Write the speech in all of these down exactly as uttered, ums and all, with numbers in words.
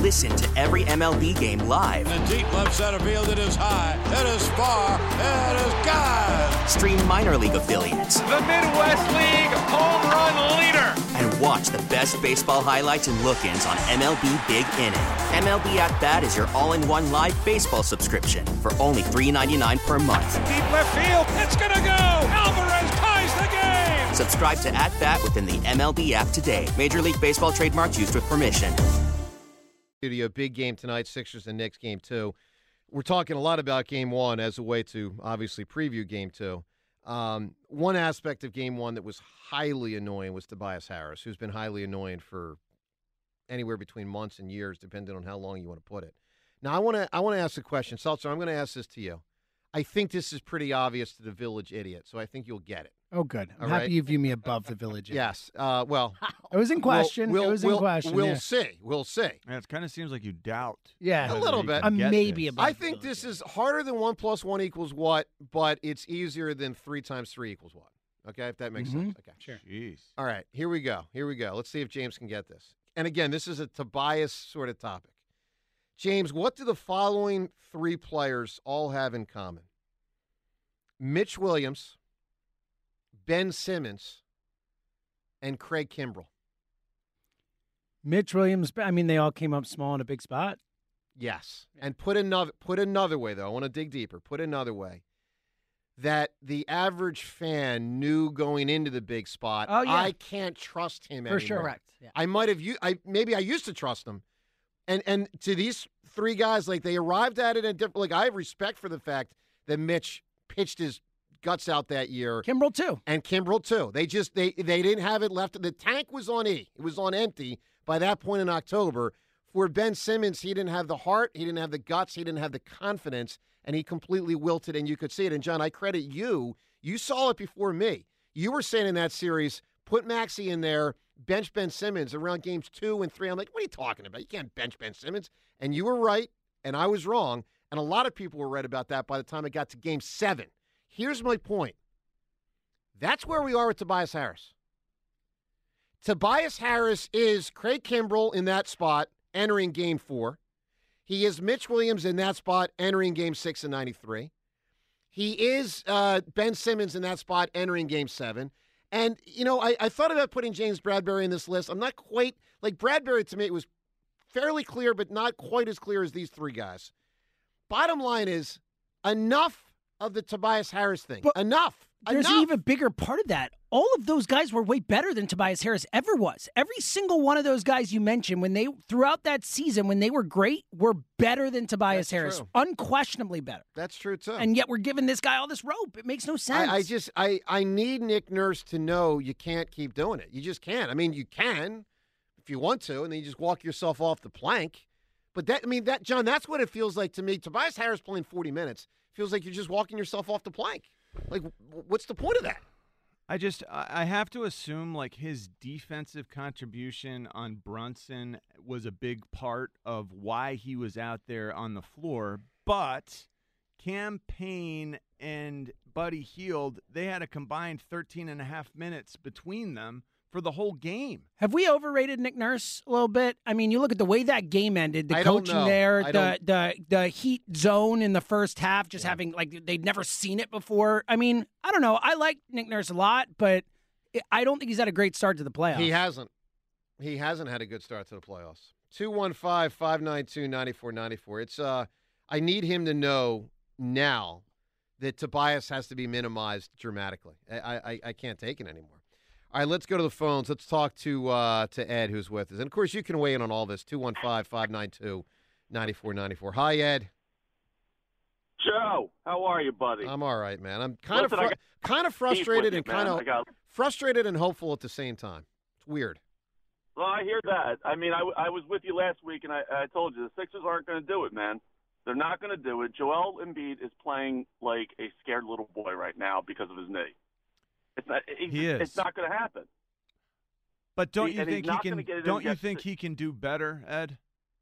Listen to every M L B game live. In the deep left center field, it is high, it is far, it is gone. Stream minor league affiliates. The Midwest League home run leader. And watch the best baseball highlights and look-ins on M L B Big Inning. M L B At Bat is your all-in-one live baseball subscription for only three dollars and ninety-nine cents per month. Deep left field, it's gonna go. Alvarez ties the game. Subscribe to At Bat within the M L B app today. Major League Baseball trademarks used with permission. Studio, big game tonight, Sixers and Knicks game two. We're talking a lot about game one as a way to obviously preview game two. Um, one aspect of game one that was highly annoying was Tobias Harris, who's been highly annoying for anywhere between months and years, depending on how long you want to put it. Now, I want to I want to ask a question. Seltzer, I'm going to ask this to you. I think this is pretty obvious to the village idiot, so I think you'll get it. Oh, good. I'm All happy right? you view me above the village idiot. Yes. Uh, well, it was in question. We'll, it was we'll, in question. We'll yeah. see. We'll see. Yeah, it kind of seems like you doubt. Yeah. A little bit. A maybe above I the think village this idiot. is harder than one plus one equals what, but it's easier than three times three equals what. Okay, if that makes Mhm. sense. Okay. Sure. Jeez. All right, here we go. Here we go. Let's see if James can get this. And again, this is a Tobias sort of topic. James, what do the following three players all have in common? Mitch Williams, Ben Simmons, and Craig Kimbrell. Mitch Williams, I mean, they all came up small in a big spot. Yes. And put another put another way, though. I want to dig deeper. Put another way. That the average fan knew going into the big spot, Oh, yeah. I can't trust him For anymore. sure. Correct. Yeah. I might have u- I maybe I used to trust him. And and to these three guys, like they arrived at it in different like I have respect for the fact that Mitch pitched his guts out that year. Kimbrell, too. And Kimbrell too. They just they they didn't have it left. The tank was on E. It was on empty by that point in October. For Ben Simmons, he didn't have the heart, he didn't have the guts, he didn't have the confidence, and he completely wilted, and you could see it. And John, I credit you. You saw it before me. You were saying in that series, put Maxey in there, bench Ben Simmons around games two and three. I'm like, what are you talking about? You can't bench Ben Simmons. And you were right, and I was wrong. And a lot of people were right about that by the time it got to game seven. Here's my point. That's where we are with Tobias Harris. Tobias Harris is Craig Kimbrell in that spot entering game four. He is Mitch Williams in that spot entering game six in ninety-three. He is uh, Ben Simmons in that spot entering game seven. And, you know, I, I thought about putting James Bradbury in this list. I'm not quite, like Bradbury to me, it was fairly clear, but not quite as clear as these three guys. Bottom line is enough of the Tobias Harris thing. But enough. There's enough. an even bigger part of that. All of those guys were way better than Tobias Harris ever was. Every single one of those guys you mentioned, when they throughout that season, when they were great, were better than Tobias That's Harris. true. Unquestionably better. That's true, too. And yet we're giving this guy all this rope. It makes no sense. I, I just I, I need Nick Nurse to know you can't keep doing it. You just can't. I mean, you can if you want to, and then you just walk yourself off the plank. But that I mean that John, that's what it feels like to me. Tobias Harris playing forty minutes feels like you're just walking yourself off the plank. Like, what's the point of that? I just I have to assume like his defensive contribution on Brunson was a big part of why he was out there on the floor, but Cam Payne and Buddy Hield, they had a combined thirteen and a half minutes between them for the whole game. Have we overrated Nick Nurse a little bit? I mean, you look at the way that game ended, the I don't coaching know. there, I the, the the heat zone in the first half, just Yeah. having, like, they'd never seen it before. I mean, I don't know. I like Nick Nurse a lot, but I don't think he's had a great start to the playoffs. He hasn't. He hasn't had a good start to the playoffs. two one five, five nine two, nine four nine four. It's uh I need him to know now that Tobias has to be minimized dramatically. I I, I can't take it anymore. All right, let's go to the phones. Let's talk to uh, to Ed, who's with us. And, of course, you can weigh in on all this, two one five, five nine two, nine four nine four. Hi, Ed. Joe, how are you, buddy? I'm all right, man. I'm kind Listen, of I fru- got kind of beef frustrated with and you, kind man. of I got- frustrated and hopeful at the same time. It's weird. Well, I hear that. I mean, I, w- I was with you last week, and I, I told you the Sixers aren't going to do it, man. They're not going to do it. Joel Embiid is playing like a scared little boy right now because of his knee. It's not. He's, He is. It's not going to happen. But don't He- you and he's think he not can gonna get it don't you against think the- he can do better, Ed?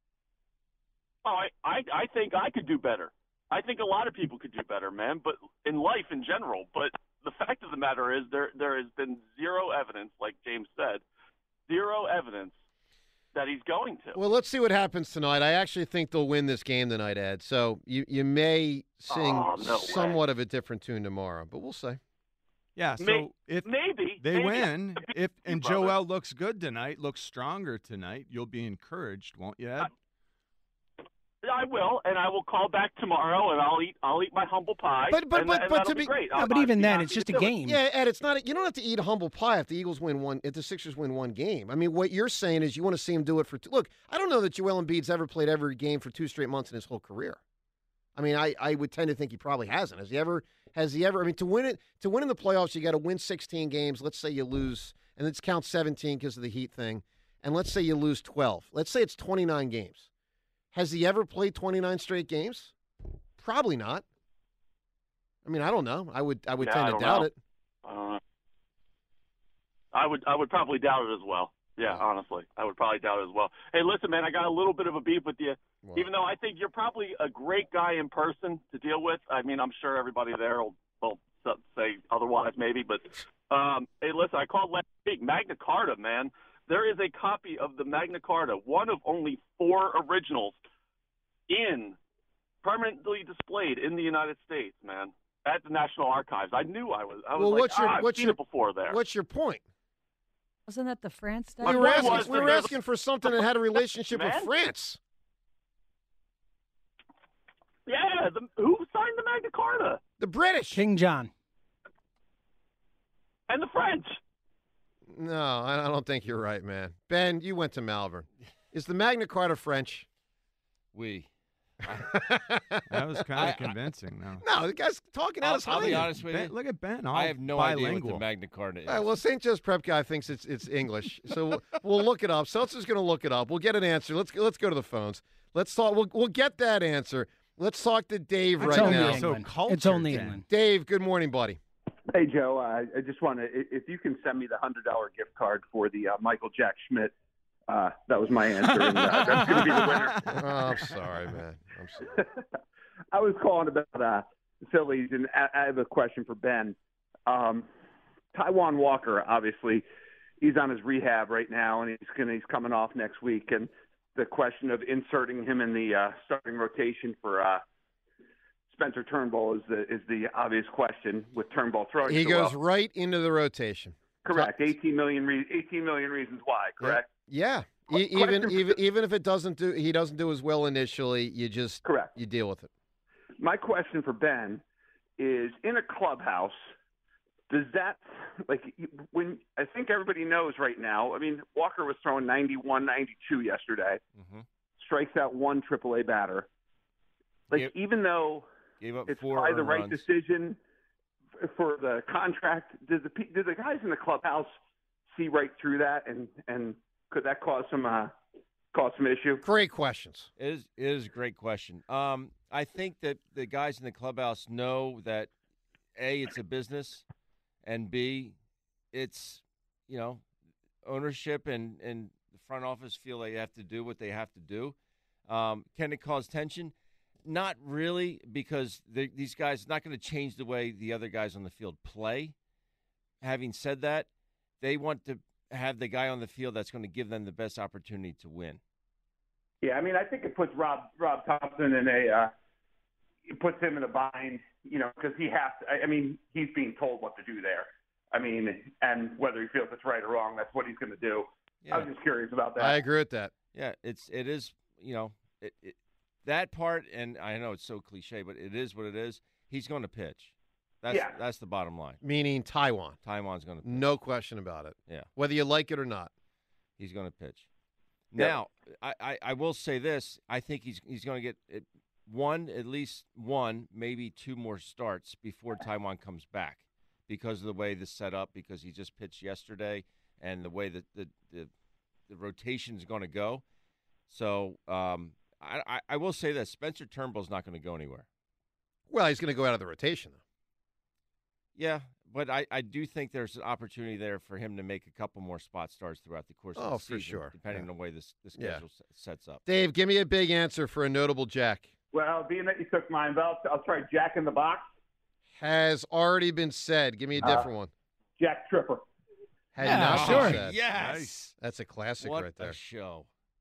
Oh, I, I, I think I could do better. I think a lot of people could do better, man. But in life in general. But the fact of the matter is, there there has been zero evidence, like James said, zero evidence that he's going to. Well, let's see what happens tonight. I actually think they'll win this game tonight, Ed. So you, you may sing Oh, no somewhat of a different tune tomorrow, but we'll see. Yeah, so May- if maybe they maybe win, if and brother. Joel looks good tonight, looks stronger tonight, you'll be encouraged, won't you, Ed? I will, and I will call back tomorrow, and I'll eat. I'll eat my humble pie. But- but- and, but- and but that'll to be be- great. No, I'll- but I'll even be then, happy it's just to a do it. game. Yeah, Ed, it's not. You don't have to eat humble pie if the Eagles win one. If the Sixers win one game. I mean, what you're saying is you want to see him do it for. Two, look, I don't know that Joel Embiid's ever played every game for two straight months in his whole career. I mean, I, I would tend to think he probably hasn't. Has he ever? Has he ever? I mean, to win it, to win in the playoffs, you got to win sixteen games. Let's say you lose, and let's count seventeen because of the Heat thing, and let's say you lose twelve. Let's say it's twenty-nine games. Has he ever played twenty-nine straight games? Probably not. I mean, I don't know. I would I would Yeah, tend I to don't doubt know. it. I don't know. I would. I would probably doubt it as well. Yeah, honestly, I would probably doubt it as well. Hey, listen, man, I got a little bit of a beef with you. Wow. Even though I think you're probably a great guy in person to deal with. I mean, I'm sure everybody there will, will say otherwise, maybe. But um, hey, listen, I called last week Magna Carta, man. There is a copy of the Magna Carta, one of only four originals, in permanently displayed in the United States, man, at the National Archives. I knew I was. I was Well, like, what's your- ah, I've what's seen your- it before there. What's your point? Wasn't that the France stuff? My We were point asking, was we that were there's a- asking for something that had a relationship with Man? France. Yeah, the, who signed the Magna Carta? The British. King John. And the French. No, I I don't think you're right, man. Ben, you went to Malvern. Is the Magna Carta French? We. That was kind I- of convincing, though. No, the guy's talking out I'll, his I'll be hiney. honest with Ben, you. look at Ben. All I have no idea bilingual. what the Magna Carta is. All right, well, Saint Joe's Prep guy thinks it's it's English, so we'll, we'll look it up. Seltzer's going to look it up. We'll get an answer. Let's let's go to the phones. Let's talk. We'll we'll get that answer. Let's talk to Dave It's right only now. So England. cultured, It's only Dan. England. Dave, good morning, buddy. Hey, Joe, uh, I just want to, if you can send me the one hundred dollars gift card for the uh, Michael Jack Schmidt, uh, that was my answer. And, uh, that's going to be the winner. Oh, I'm sorry, man. I'm sorry. I was calling about uh, the Phillies, and I, I have a question for Ben. Um, Taijuan Walker, obviously, he's on his rehab right now, and he's gonna, he's coming off next week. And the question of inserting him in the uh, starting rotation for uh, Spencer Turnbull is the is the obvious question with Turnbull throwing. He so goes well. right into the rotation. Correct. eighteen million, re- eighteen million reasons why. Correct. Yeah. E- Question even for- even even if it doesn't do, he doesn't do as well initially. You just Correct. you deal with it. My question for Ben is: in a clubhouse, does that like when I think everybody knows right now? I mean, Walker was throwing ninety-one, ninety-two yesterday. Mm-hmm. Strikes out one triple A batter. Like Gave- even though Gave up it's four probably the earned right runs. decision f- for the contract, does the pe- do the guys in the clubhouse see right through that, and and could that cause some uh, cause some issue? Great questions. It is, it is a great question. Um, I think that the guys in the clubhouse know that, A, it's a business, and B, it's, you know, ownership and, and the front office feel they have to do what they have to do. Um, can it cause tension? Not really, because the, these guys not going to change the way the other guys on the field play. Having said that, they want to have the guy on the field that's going to give them the best opportunity to win. Yeah, I mean, I think it puts Rob Rob Thompson in a uh, it puts him in a bind, you know, because he has to. I- I mean, he's being told what to do there. I mean, and whether he feels it's right or wrong, that's what he's going to do. Yeah. I was just curious about that. I agree with that. Yeah, it's it is you know it, it, that part, and I know it's so cliche, but it is what it is. He's going to pitch. That's Yeah. that's the bottom line. Meaning Taiwan. Taiwan's going to pitch. No question about it. Yeah. Whether you like it or not. He's going to pitch. Yeah. Now, I, I, I will say this: I think he's he's going to get it, one, at least one, maybe two more starts before Taiwan comes back, because of the way this set up. Because he just pitched yesterday, and the way that the the, the rotation is going to go. So um, I, I I will say this: Spencer Turnbull's not going to go anywhere. Well, he's going to go out of the rotation, though. Yeah, but I, I do think there's an opportunity there for him to make a couple more spot starts throughout the course of Oh, the for season, sure. depending Yeah. on the way this the Yeah. schedule s- sets up. Dave, give me a big answer for a notable Jack. Well, being that you took mine, I'll, I'll try Jack in the Box. Has already been said. Give me a Uh, different one. Jack Tripper. Had Yeah, not sure. been said. Yes. Nice. That's a classic What right there. a show.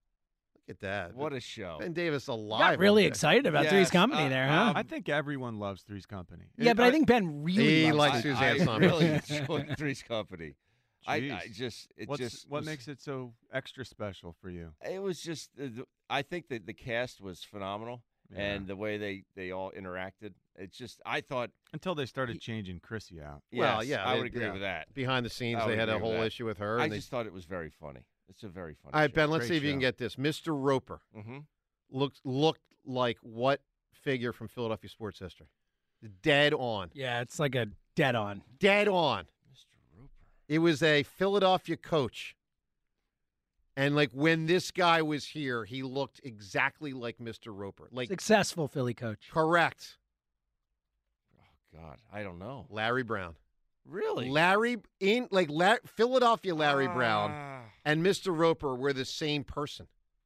at that. What a show. Ben Davis alive. Got really over there. excited about Yes, Three's Company uh, there, huh? I think everyone loves Three's Company. yeah, It- but I think Ben really He loves likes it. Suzanne I Somers. really enjoyed Three's Company. I, I Jeez. just, it What's, just, what was- makes it so extra special for you? It was just, uh, th- I think that the cast was phenomenal, Yeah. and the way they, they all interacted. It's just, I thought, Until they started changing Chrissy out. Well, yes, yeah, I they- would agree yeah. with that. Behind the scenes, I they would had a agree with whole that. issue with her. I and they- just thought it was very funny. It's a very funny. All right, show. Ben, let's Great see if you can show. get this. Mister Roper Mm-hmm. looked looked like what figure from Philadelphia sports history? Dead on. Yeah, it's like a dead on. Dead on. Mister Roper. It was a Philadelphia coach. And like when this guy was here, he looked exactly like Mister Roper. Like Successful Philly coach. correct. Oh God, I don't know. Larry Brown. Really? Larry in like La- Philadelphia Larry Brown Ah. and Mister Roper were the same person.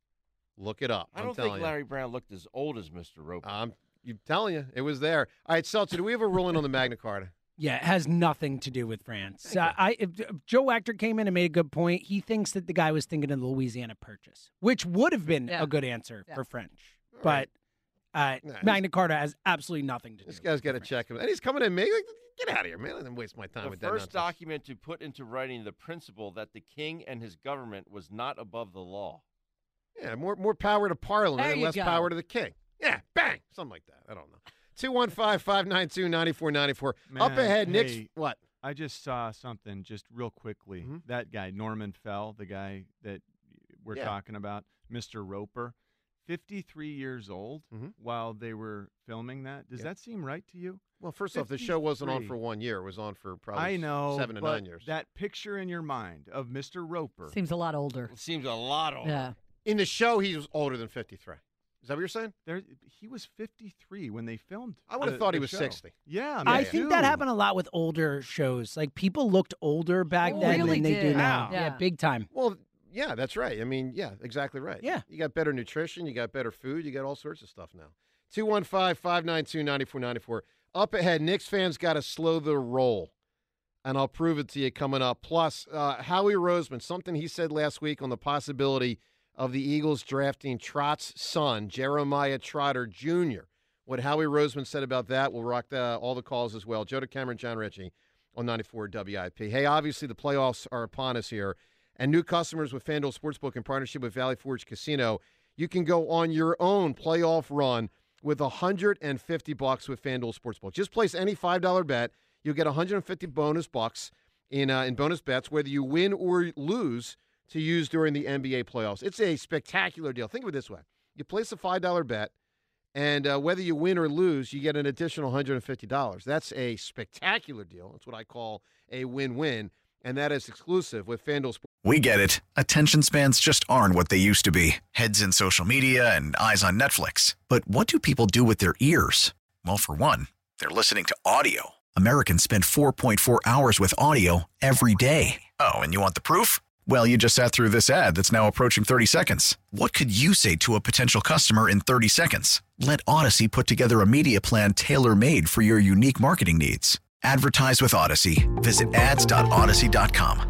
Look it up. I I'm don't telling think you. Larry Brown looked as old as Mister Roper. I'm you telling you, it was there. All right, Seltzer, do we have a ruling on the Magna Carta? Yeah, it has nothing to do with France. Uh, I if, if Joe Wachter came in and made a good point. He thinks that the guy was thinking of the Louisiana Purchase, which would have been Yeah. a good answer Yeah. for French. All but right. uh, Nah, Magna Carta has absolutely nothing to do. This guy's got to with check him. And he's coming in me. Like, get out of here, man. I didn't waste my time the with that first nonsense. document to put into writing the principle that the king and his government was not above the law. Yeah, more more power to Parliament There and you less go. power to the king. Yeah, bang. Something like that. I don't know. two one five, five nine two, nine four nine four. Up Man, ahead, Nick's. hey. What? I just saw something just real quickly. Mhm. That guy, Norman Fell, the guy that we're Yeah. talking about, Mister Roper, fifty-three years old Mhm. while they were filming that. Does Yeah. that seem right to you? Well, first off, the show wasn't on fifty-three. for one year. It was on for probably I know, seven to but nine years. that picture in your mind of Mister Roper. Seems a lot older. It seems a lot older. Yeah. In the show, he was older than fifty-three. Is that what you're saying? There, he was fifty-three when they filmed. I would have the- thought he the was show. sixty. Yeah, I me think too. that happened a lot with older shows. Like people looked older back Oh, then really than they do did. now. Yeah. Yeah, big time. Well, yeah, that's right. I mean, yeah, exactly right. Yeah. You got better nutrition. You got better food. You got all sorts of stuff now. two one five, five nine two, nine four nine four. Up ahead, Knicks fans got to slow the roll. And I'll prove it to you coming up. Plus, uh, Howie Roseman, something he said last week on the possibility of the Eagles drafting Trott's son, Jeremiah Trotter Junior What Howie Roseman said about that, we'll rock the, all the calls as well. Joe DeCamera, John Ritchie on ninety-four W I P. Hey, obviously the playoffs are upon us here. And new customers with FanDuel Sportsbook in partnership with Valley Forge Casino, you can go on your own playoff run with one hundred fifty bucks with FanDuel Sportsbook. Just place any five dollar bet. You'll get one hundred fifty bonus bucks in uh, in bonus bets, whether you win or lose, to use during the N B A playoffs. It's a spectacular deal. Think of it this way. You place a five dollar bet, and uh, whether you win or lose, you get an additional one hundred fifty dollars. That's a spectacular deal. That's what I call a win-win, and that is exclusive with FanDuel Sports. We get it. Attention spans just aren't what they used to be. Heads in social media and eyes on Netflix. But what do people do with their ears? Well, for one, they're listening to audio. Americans spend four point four hours with audio every day. Oh, and you want the proof? Well, you just sat through this ad that's now approaching thirty seconds. What could you say to a potential customer in thirty seconds? Let Odyssey put together a media plan tailor-made for your unique marketing needs. Advertise with Odyssey. Visit ads dot odyssey dot com.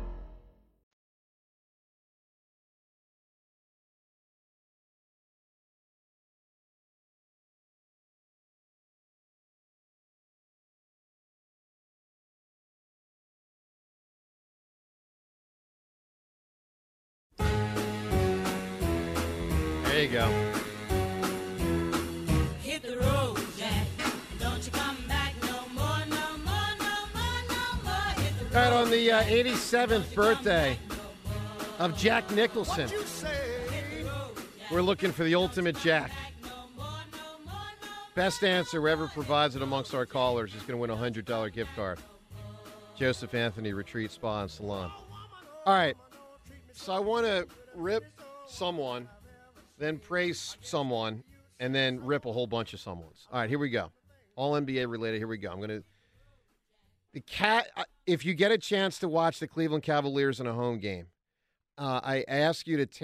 There you go. Hit the road, Jack. Don't you come back no more, no more, no more, no more. Hit the road. Right on the uh, eighty-seventh birthday of Jack Nicholson. We're looking for the ultimate Jack. Best answer whoever provides it amongst our callers is going to win a one hundred dollars gift card. Joseph Anthony Retreat Spa and Salon. All right. So I want to rip someone, then praise someone, and then rip a whole bunch of someone's. All right, here we go. All N B A related. Here we go. I'm going to the cat. If you get a chance to watch the Cleveland Cavaliers in a home game, uh, I ask you to take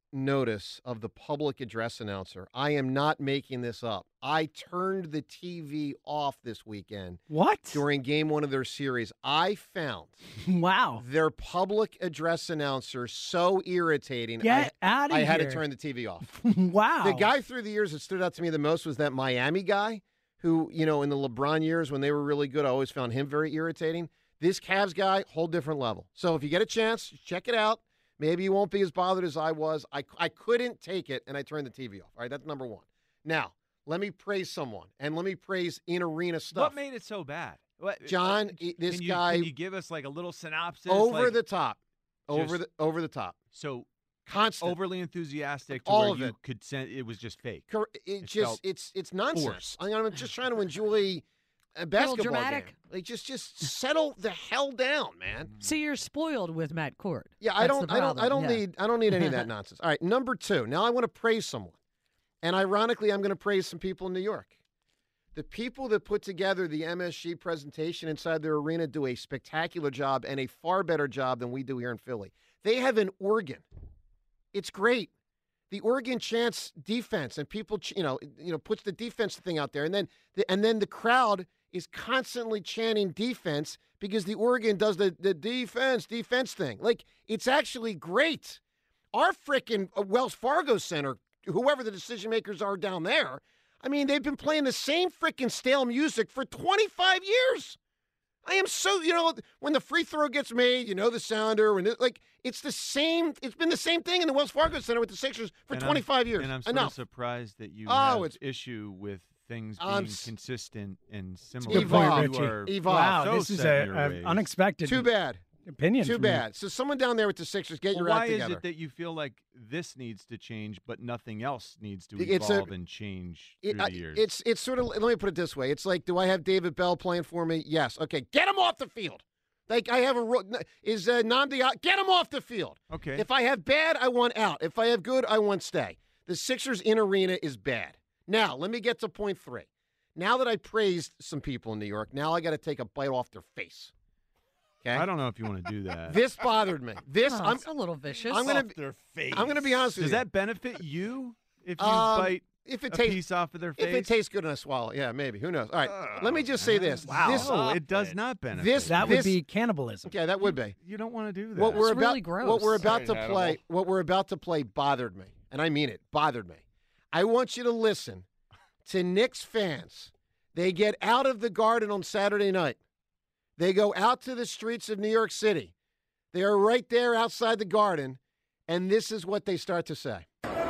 notice of the public address announcer. I am not making this up. I turned the T V off this weekend. What? During game one of their series. I found wow their public address announcer so irritating. Get I, outta I had to here. turn the T V off. Wow. The guy through the years that stood out to me the most was that Miami guy who, you know, in the LeBron years when they were really good, I always found him very irritating. This Cavs guy, whole different level. So if you get a chance, check it out. Maybe you won't be as bothered as I was. I, I couldn't take it, and I turned the T V off. All right, that's number one. Now, let me praise someone, and let me praise in-arena stuff. What made it so bad? What, John, uh, this can you, guy- Can you give us like a little synopsis? Over like, the top. Over just- the over the top. So constant. overly enthusiastic to All where of you it. could sense it was just fake. Cor- It, It just felt it's it's nonsense. forced. I mean, I'm just trying to enjoy a basketball dramatic? game. Like just just settle the hell down, man. See, you're spoiled with Matt Court. Yeah, I That's don't the I don't I don't problem. Yeah. need I don't need any of that nonsense. All right, number two. Now I want to praise someone. And ironically, I'm going to praise some people in New York. The people that put together the M S G presentation inside their arena do a spectacular job and a far better job than we do here in Philly. They have an organ. It's great. The organ chants defense, and people, ch- you know, you know, puts the defense thing out there, and then the, and then the crowd is constantly chanting defense because the organ does the the defense defense thing. Like it's actually great. Our frickin' Wells Fargo Center, whoever the decision makers are down there, I mean, they've been playing the same frickin' stale music for twenty-five years. I am so, you know, when the free throw gets made, you know the sounder, and it, like it's the same. It's been the same thing in the Wells Fargo Center with the Sixers for And I'm- twenty-five years. And I'm sort Enough. of surprised that you Oh, have it's- issue with things being I'm s- consistent and Good similar. Evolve. point, You Richie. are Evolve. Wow, so this is set in a, your a ways. unexpected Too bad. opinion. Too from you. bad. So someone down there with the Sixers, get Well, your why act is together. it that you feel like this needs to change, but nothing else needs to It's a- evolve and change It- through I- the years? it's it's sort of, let me put it this way. It's like, do I have David Bell playing for me? Yes. Okay, get him off the field. Like I have a ro- is uh, Namdi out? Get him off the field. Okay. If I have bad, I want out. If I have good, I want stay. The Sixers in arena is bad. Now let me get to point three. Now that I praised some people in New York, now I got to take a bite off their face. Okay. I don't know if you want to do that. This bothered me. This Oh, I'm it's a little vicious. I'm gonna Off their face. I'm gonna be honest with Does you. that benefit you if you Um, bite if it a tastes piece off of their face? if it tastes good and I swallow, yeah, maybe. Who knows? All right. let me just say this. Wow. This, no, it does not benefit. this That this, would be cannibalism. Okay, that would be. You don't want to do that. What we're It's about really gross. what we're about to Sorry, play, Hannibal. what we're about to play bothered me. And I mean it, bothered me. I want you to listen to Knicks fans. They get out of the Garden on Saturday night. They go out to the streets of New York City. They are right there outside the Garden, and this is what they start to say.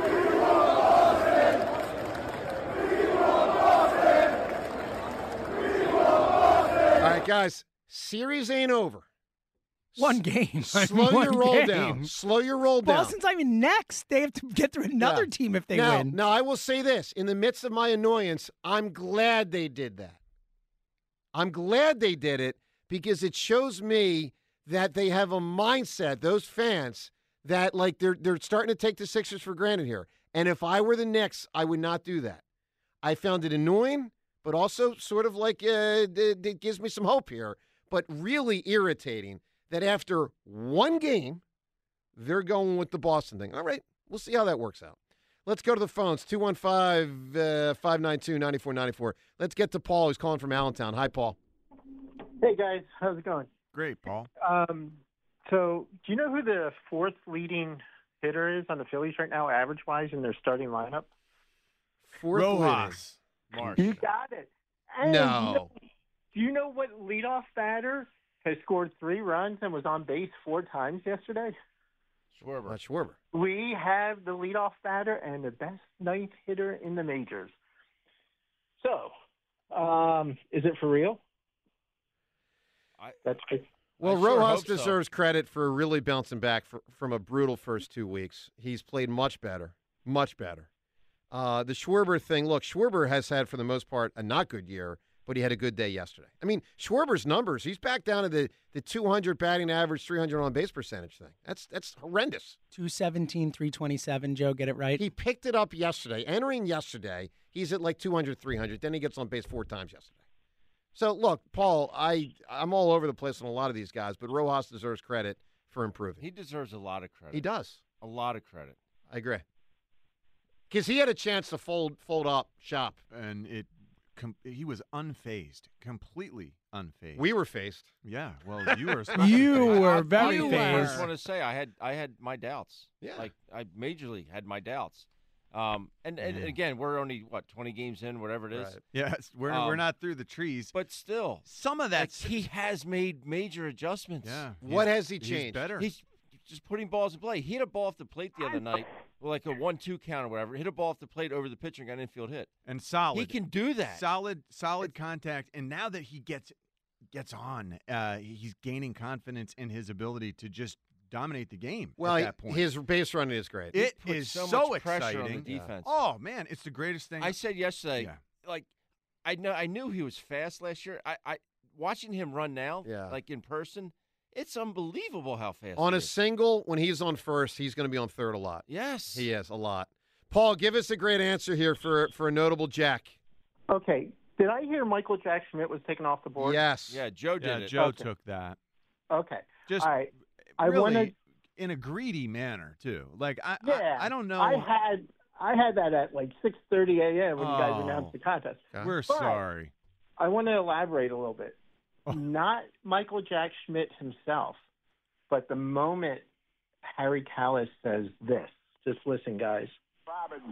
All right, guys, series ain't over. One game. I mean, Slow one your roll game. down. Slow your roll down. Boston's not even next. They have to get through another Yeah. team if they now, win. Now, I will say this. In the midst of my annoyance, I'm glad they did that. I'm glad they did it because it shows me that they have a mindset, those fans, that like they're they're starting to take the Sixers for granted here. And if I were the Knicks, I would not do that. I found it annoying, but also sort of like uh, it, it gives me some hope here, but really irritating that after one game, they're going with the Boston thing. All right, we'll see how that works out. Let's go to the phones, two one five, five nine two, nine four nine four. Let's get to Paul, who's calling from Allentown. Hi, Paul. Hey, guys. How's it going? Great, Paul. Um, so, do you know who the fourth leading hitter is on the Phillies right now, average-wise, in their starting lineup? Fourth Rojas. You got it. And No. You know, do you know what leadoff batter has scored three runs and was on base four times yesterday? Schwarber. Not Schwarber. We have the leadoff batter and the best ninth hitter in the majors. So, um, is it for real? I, That's Well, I sure Rojas hope so. deserves credit for really bouncing back for, from a brutal first two weeks. He's played much better, much better. Uh, the Schwarber thing, look, Schwarber has had, for the most part, a not good year, but he had a good day yesterday. I mean, Schwarber's numbers, he's back down to the, the two hundred batting average, three hundred on base percentage thing. That's that's horrendous. two seventeen, three twenty-seven, Joe, get it right? He picked it up yesterday. Entering yesterday, he's at like two hundred, three hundred. Then he gets on base four times yesterday. So, look, Paul, I, I'm all over the place on a lot of these guys, but Rojas deserves credit for improving. He deserves a lot of credit. He does. A lot of credit. I agree. Because he had a chance to fold fold up shop. And it com- he was unfazed, completely unfazed. We were faced. Yeah, well, you were especially You phased. were I- very I phased. just want to say I had I had my doubts. Yeah. Like I majorly had my doubts. Um, and, and Yeah. again, we're only what twenty games in, whatever it is. Right. Yes, we're Um, we're not through the trees. But still, Some of like, that's he has made major adjustments. yeah. What he's- has he he's changed? better. He's just putting balls in play. He hit a ball off the plate the other night, like a one-two count or whatever. Hit a ball off the plate over the pitcher and got an infield hit. and solid. He can do that. Solid, solid contact. And now that he gets gets on, uh, he's gaining confidence in his ability to just dominate the game. Well, at he- that point, his base running is great. it puts is so so, much pressure exciting. on the defense. Oh man, it's the greatest thing. I said yesterday, Yeah. like I know I knew he was fast last year. I, I watching him run now, Yeah. like in person, it's unbelievable how fast On he a is. single, when he's on first, he's going to be on third a lot. Yes, He is a lot. Paul, give us a great answer here for for a notable Jack. Okay. Did I hear Michael Jack Schmidt was taken off the board? Yes. Yeah, Joe did yeah, it. Joe Okay. took that. Okay. Just All right. I really wanna- in a greedy manner too. Like I, Yeah. I, I don't know. I had I had that at like six thirty a.m. when you guys Oh. announced the contest. We're But sorry. I want to elaborate a little bit. Oh. Not Michael Jack Schmidt himself, but the moment Harry Callis says this. Just listen, guys. Robinson.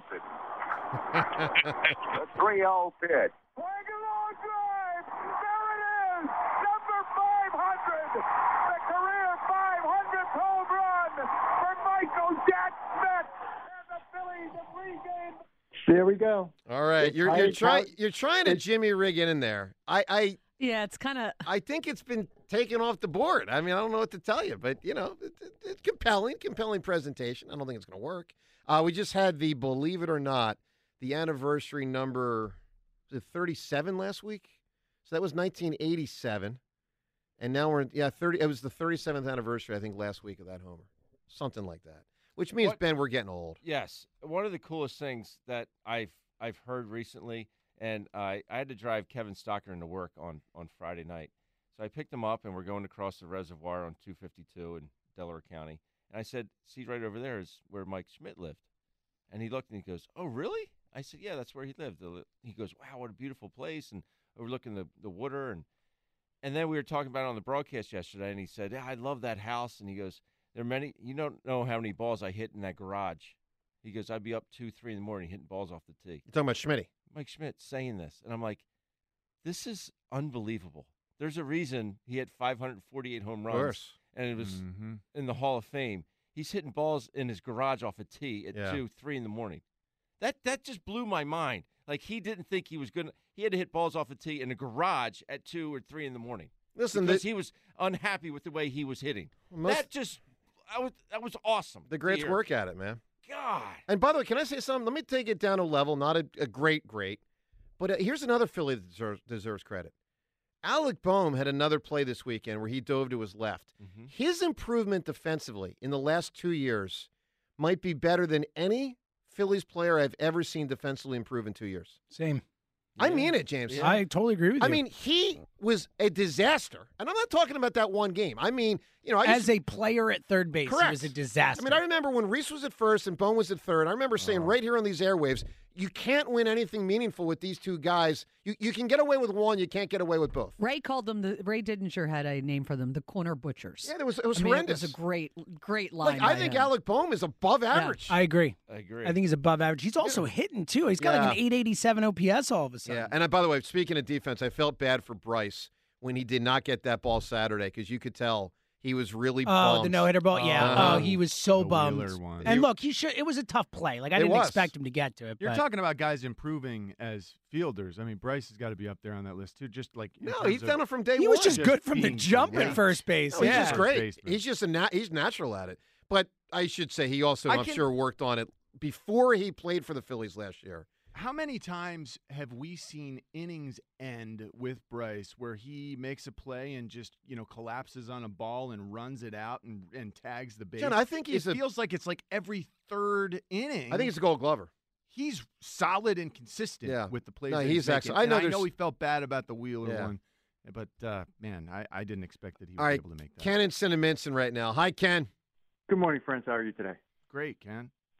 The three oh pitch. Swing a long drive. There it is. Number five hundred. The career five hundredth home run for Michael Jack Schmidt. And the Phillies have regained. There we go. All right, you're you're Harry trying Callis- you're trying to Jimmy rig it in there. I I Yeah, it's kind of. I think it's been taken off the board. I mean, I don't know what to tell you, but you know, it, it, it's compelling, compelling presentation. I don't think it's going to work. Uh, we just had the, believe it or not, the anniversary number, was it thirty-seven last week? So that was nineteen eighty-seven, and now we're yeah thirty. It was the thirty-seventh anniversary, I think, last week of that homer, something like that. Which means What- Ben, we're getting old. Yes, one of the coolest things that I've I've heard recently, and I I had to drive Kevin Stockner into work on on Friday night, so I picked him up and we're going across the reservoir on two fifty-two in Delaware County, and I said, "See, right over there is where Mike Schmidt lived," and he looked and he goes, "Oh, really?" I said, "Yeah, that's where he lived." He goes, "Wow, what a beautiful place," and overlooking the the water, and and then we were talking about it on the broadcast yesterday, and he said, "Yeah, I love that house," and he goes, "There are many. You don't know how many balls I hit in that garage." He goes, "I'd be up two, three in the morning hitting balls off the tee." You're talking about Schmitty. Mike Schmidt saying this, and I'm like, "This is unbelievable." There's a reason he had five hundred forty-eight home runs, course. and it was Mm-hmm. in the Hall of Fame. He's hitting balls in his garage off a tee at Yeah. two, three in the morning. That that just blew my mind. Like he didn't think he was gonna. He had to hit balls off a tee in a garage at two or three in the morning. Listen, because the- he was unhappy with the way he was hitting. Most- that just, I was that was awesome. The to greats hear. work at it, man. God. And by the way, can I say something? Let me take it down a level, not a, a great, great. But uh, here's another Philly that deserves, deserves credit. Alec Boehm had another play this weekend where he dove to his left. Mm-hmm. His improvement defensively in the last two years might be better than any Phillies player I've ever seen defensively improve in two years. Same. I mean it, James. I totally agree with you. I mean, he was a disaster. And I'm not talking about that one game. I mean, you know, I as used a player at third base, Correct. it was a disaster. I mean, I remember when Reese was at first and Bone was at third. I remember saying right here on these airwaves, you can't win anything meaningful with these two guys. You you can get away with one, you can't get away with both. Ray called them the Ray Didinger had a name for them, the corner butchers. Yeah, it was it was I mean, horrendous. It was a great, great line. Like I by think him. Alec Boehm is above average. I agree. I agree. I think he's above average. He's also hitting too. He's got like an Yeah. eight eighty-seven O P S all of a sudden. Yeah, and uh, by the way, speaking of defense, I felt bad for Bryce when he did not get that ball Saturday because you could tell he was really Oh, bummed. the no hitter ball. Yeah. Uh-huh. Oh, he was so The bummed. Wheeler one. And You- look, he should. It was a tough play. Like I It didn't was. expect him to get to it. You're but- talking about guys improving as fielders. I mean, Bryce has got to be up there on that list too. Just like in No, terms he's of- done it from day He one. was just good from the being jump great. at first base. No, he's yeah. just great. baseman. He's just a nat- he's natural at it. But I should say he also, I I'm can- sure, worked on it before he played for the Phillies last year. How many times have we seen innings end with Bryce where he makes a play and just, you know, collapses on a ball and runs it out and, and tags the base? John, I think he's it a- feels like it's like every third inning. I think he's a Gold Glover. he's solid and consistent Yeah. with the plays. No, that he's making. excellent. I And know I know there's- he felt bad about the Wheeler Yeah. one, but uh, man, I, I didn't expect that he All was right, able to make that. Ken in Cinnaminson right now. Hi, Ken. Good morning, friends. How are you today? Great, Ken.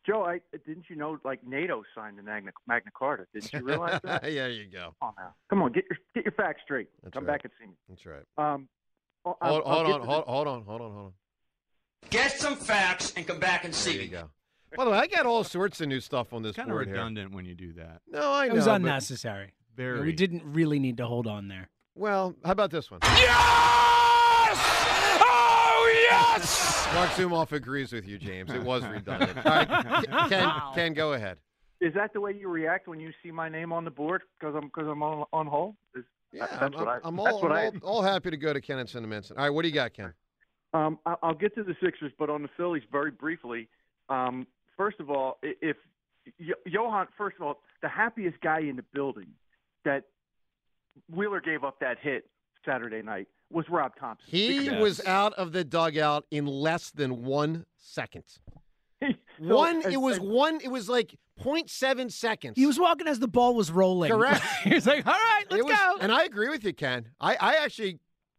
Joe, I didn't you know like NATO signed the Magna, Magna Carta? Didn't you realize that? Yeah, there you go. Come on now. Come on, get your get your facts straight. That's Come right. back and see me. That's right. Um, I'll- Hold, I'll hold get on, to hold, the- hold on, hold on, hold on. Get some facts and come back and see There me. you go. By the way, I got all sorts of new stuff on this Kind of board here. redundant when you do that. No, I know. It was but- unnecessary. Very. We didn't really need to hold on there. Well, how about this one? Yes! Oh, yes! Mark Zumoff agrees with you, James. It was redundant. All right, Ken, Ken, go ahead. Is that the way you react when you see my name on the board because I'm because I'm on on hold? Is, Yeah, that's I'm, what I. I'm, that's all, what I'm I. all, all happy to go to Ken and Cinnamon. All right, what do you got, Ken? Um, I- I'll get to the Sixers, but on the Phillies very briefly. Um, first of all, i- if Yo- Johan, first of all, the happiest guy in the building that Wheeler gave up that hit Saturday night was Rob Thompson. He Because- was out of the dugout in less than one second. So, one, and- it was and- one, it was like zero point seven seconds. He was walking as the ball was rolling. Correct. He was like, all right, let's It was- go. And I agree with you, Ken. I, I actually,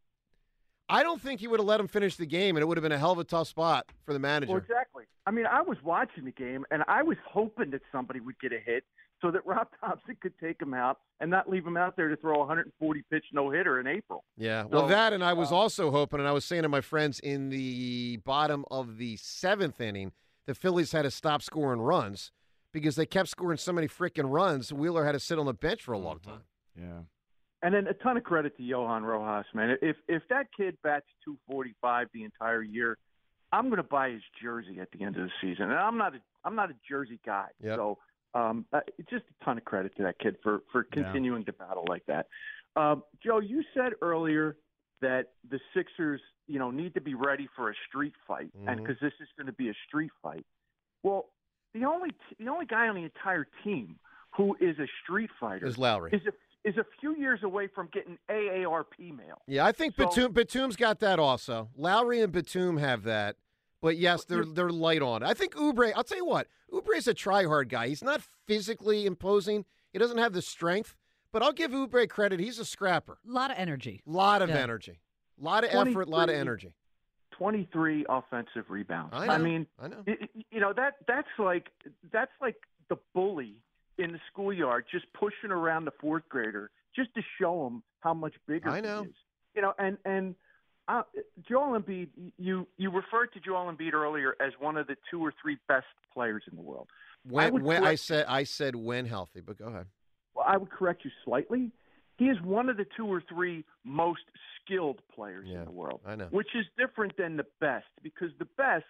I don't think he would have let him finish the game, and it would have been a hell of a tough spot for the manager. Well, exactly. I mean, I was watching the game, and I was hoping that somebody would get a hit so that Rob Thompson could take him out and not leave him out there to throw a one hundred forty pitch no hitter in April. Yeah, well, So, that, and I was uh, also hoping, and I was saying to my friends in the bottom of the seventh inning, the Phillies had to stop scoring runs because they kept scoring so many freaking runs. Wheeler had to sit on the bench for a long time. Yeah. And then a ton of credit to Johan Rojas, man. If if that kid bats two forty-five the entire year, I'm going to buy his jersey at the end of the season. And I'm not a I'm not a jersey guy, Yep. so um, uh, just a ton of credit to that kid for for Yeah. continuing to battle like that. Um, Joe, you said earlier that the Sixers, you know, need to be ready for a street fight, and Mhm. because this is going to be a street fight. Well, the only t- the only guy on the entire team who is a street fighter Is Lowry. is a is a few years away from getting A A R P mail. Yeah, I think So- Batum, Batum's got that also. Lowry and Batum have that. But yes, they're they're light on it. I think Oubre, I'll tell you what, Oubre's a try-hard guy. He's not physically imposing. He doesn't have the strength. But I'll give Oubre credit. He's a scrapper. A lot of energy. lot of Yeah. energy. lot of effort, a lot of twenty-three energy. twenty-three offensive rebounds. I know, mean, I know. y- y- you know that that's like that's like the bully in the schoolyard just pushing around the fourth grader just to show him how much bigger I know. he is. You know, and and uh, Joel Embiid, you you referred to Joel Embiid earlier as one of the two or three best players in the world. I When, would when I correct- said I said when healthy, but go ahead. Well, I would correct you slightly. He is one of the two or three most skilled players Yeah, in the world, I know. which is different than the best because the best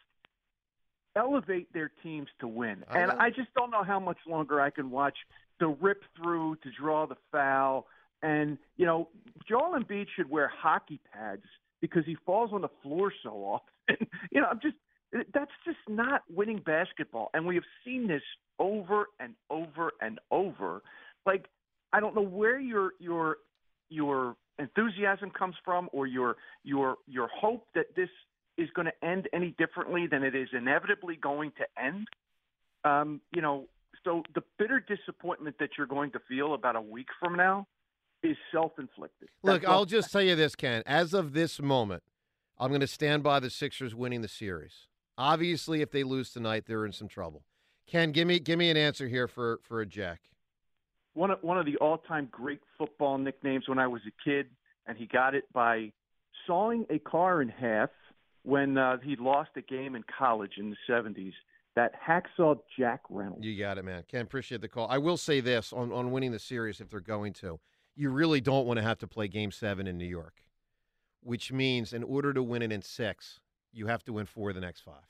elevate their teams to win. I and know. I just don't know how much longer I can watch the rip through to draw the foul. And, you know, Joel Embiid should wear hockey pads because he falls on the floor so often. you know, I'm just that's just not winning basketball. And we have seen this over and over and over. Like, I don't know where your your your enthusiasm comes from or your your your hope that this is going to end any differently than it is inevitably going to end. Um, you know, so the bitter disappointment that you're going to feel about a week from now is self-inflicted. Look, That's all- I'll just tell you this, Ken. As of this moment, I'm going to stand by the Sixers winning the series. Obviously, if they lose tonight, they're in some trouble. Ken, give me give me an answer here for, for a Jack. one of one of the all-time great football nicknames when I was a kid, and he got it by sawing a car in half when uh, he lost a game in college in the seventies. That hacksaw Jack Reynolds. You got it, man. Ken, appreciate the call. I will say this on, on winning the series if they're going to. You really don't want to have to play Game seven in New York, which means in order to win it in six, you have to win four of the next five.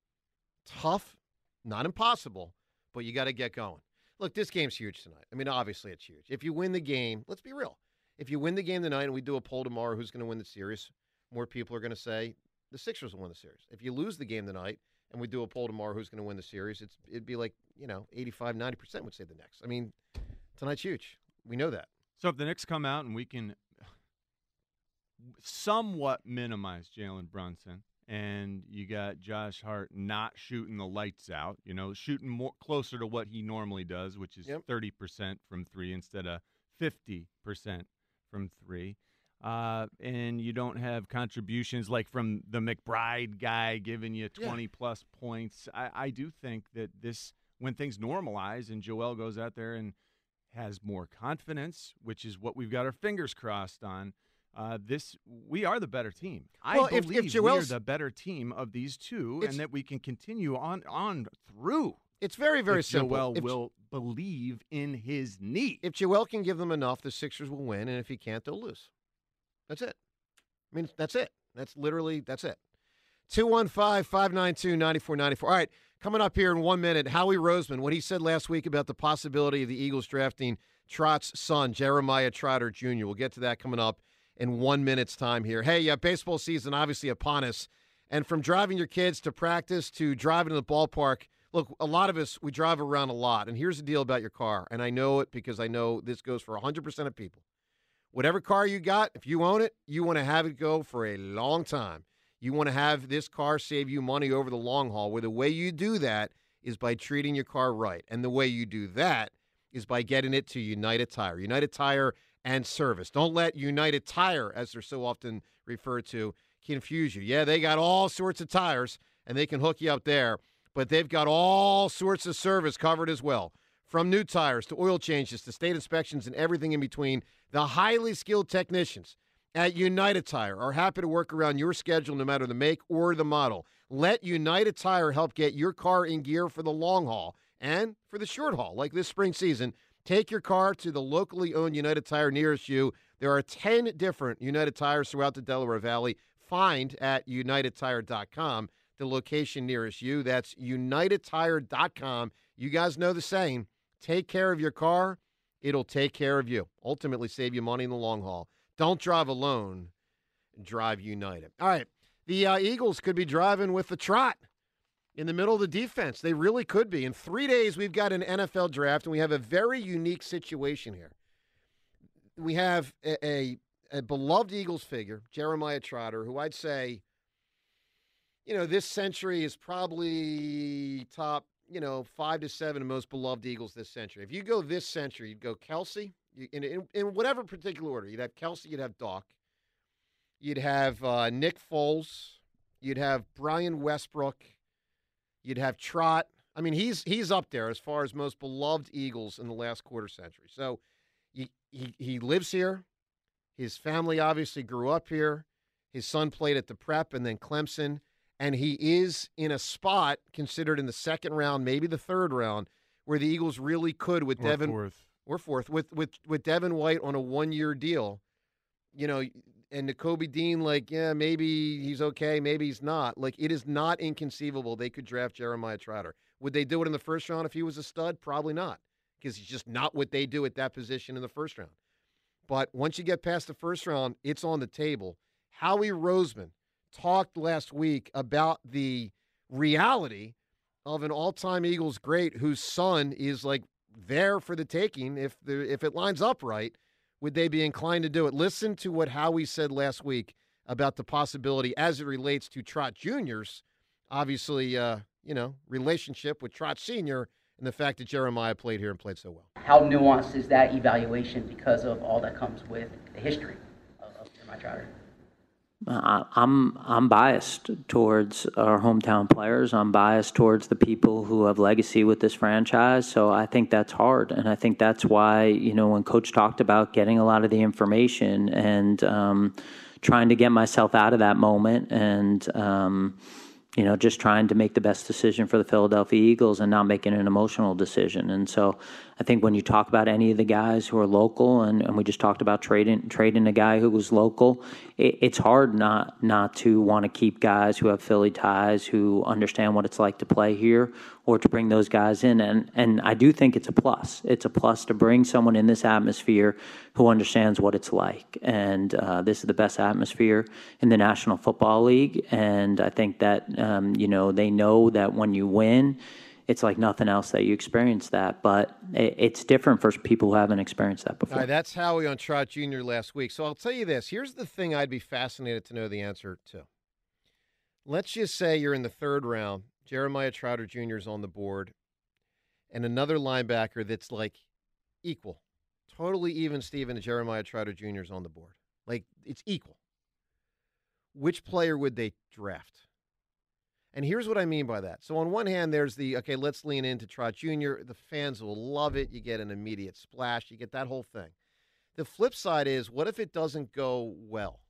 Tough, not impossible, but you got to get going. Look, this game's huge tonight. I mean, obviously it's huge. If you win the game, let's be real. If you win the game tonight and we do a poll tomorrow who's going to win the series, more people are going to say the Sixers will win the series. If you lose the game tonight and we do a poll tomorrow who's going to win the series, it's it'd be like, you know, eighty-five, ninety percent would say the Knicks. I mean, tonight's huge. We know that. So if the Knicks come out and we can somewhat minimize Jalen Brunson, and you got Josh Hart not shooting the lights out, you know, shooting more closer to what he normally does, which is Yep. thirty percent from three instead of fifty percent from three. uh, and you don't have contributions like from the McBride guy giving you twenty-plus points. I, I do think that this, when things normalize and Joel goes out there and has more confidence, which is what we've got our fingers crossed on, uh, this we are the better team. Well, I if- believe if we are Joel's- the better team of these two, It's- and that we can continue on on through. It's very, very if simple. Joel If- will believe in his knee. If Joel can give them enough, the Sixers will win, and if he can't, they'll lose. That's it. I mean, that's it. That's literally, that's it. two one five, five nine two, nine four nine four. All right, coming up here in one minute, Howie Roseman, what he said last week about the possibility of the Eagles drafting Trott's son, Jeremiah Trotter Junior We'll get to that coming up in one minute's time here. Hey, uh, baseball season obviously upon us, and from driving your kids to practice to driving to the ballpark, look, a lot of us, we drive around a lot, and here's the deal about your car, and I know it because I know this goes for one hundred percent of people. Whatever car you got, if you own it, you want to have it go for a long time. You want to have this car save you money over the long haul, where the way you do that is by treating your car right. And the way you do that is by getting it to United Tire. United Tire and Service. Don't let United Tire, as they're so often referred to, confuse you. Yeah, they got all sorts of tires, and they can hook you up there, but they've got all sorts of service covered as well. From new tires to oil changes to state inspections and everything in between, the highly skilled technicians at United Tire are happy to work around your schedule no matter the make or the model. Let United Tire help get your car in gear for the long haul and for the short haul, like this spring season. Take your car to the locally owned United Tire nearest you. There are ten different United Tires throughout the Delaware Valley. Find at united tire dot com the location nearest you. That's united tire dot com. You guys know the saying, take care of your car, it'll take care of you. Ultimately save you money in the long haul. Don't drive alone, drive United. All right, the uh, Eagles could be driving with the trot in the middle of the defense. They really could be. In three days, we've got an N F L draft, and we have a very unique situation here. We have a, a, a beloved Eagles figure, Jeremiah Trotter, who I'd say, you know, this century is probably top, you know, five to seven most beloved Eagles this century. If you go this century, you'd go Kelsey, you, in, in, in whatever particular order. You'd have Kelsey, you'd have Doc, you'd have uh, Nick Foles, you'd have Brian Westbrook, you'd have Trot. I mean, he's he's up there as far as most beloved Eagles in the last quarter century. So he, he, he lives here. His family obviously grew up here. His son played at the Prep and then Clemson. And he is in a spot considered in the second round, maybe the third round, where the Eagles really could with Or Devin fourth. or fourth with with with Devin White on a one year deal, you know, and Nakobe Dean, like, yeah, maybe he's okay, maybe he's not. Like, it is not inconceivable they could draft Jeremiah Trotter. Would they do it in the first round if he was a stud? Probably not, because he's just not what they do at that position in the first round. But once you get past the first round, it's on the table. Howie Roseman talked last week about the reality of an all-time Eagles great whose son is like there for the taking. If the if it lines up right, would they be inclined to do it? Listen to what Howie said last week about the possibility as it relates to Trot Junior's obviously, uh, you know, relationship with Trot Senior and the fact that Jeremiah played here and played so well. How nuanced is that evaluation because of all that comes with the history of, of Jeremiah Trotter? Uh, I'm I'm biased towards our hometown players. I'm biased towards the people who have legacy with this franchise. So I think that's hard, and I think that's why, you know, when Coach talked about getting a lot of the information and um, trying to get myself out of that moment, and um, you know, just trying to make the best decision for the Philadelphia Eagles and not making an emotional decision. And so I think when you talk about any of the guys who are local, and, and we just talked about trading trading a guy who was local, it, it's hard not not to want to keep guys who have Philly ties, who understand what it's like to play here, or to bring those guys in. And, and I do think it's a plus. It's a plus to bring someone in this atmosphere who understands what it's like. And uh, this is the best atmosphere in the National Football League. And I think that, um, you know, they know that when you win, it's like nothing else that you experience that. But it, it's different for people who haven't experienced that before. All right, that's Howie on Trot Junior last week. So I'll tell you this. Here's the thing I'd be fascinated to know the answer to. Let's just say you're in the third round. Jeremiah Trotter Junior is on the board, and another linebacker that's like equal, totally even Steven and Jeremiah Trotter Junior is on the board. Like, it's equal. Which player would they draft? And here's what I mean by that. So on one hand, there's the, okay, let's lean into Trot Junior The fans will love it. You get an immediate splash. You get that whole thing. The flip side is, what if it doesn't go well?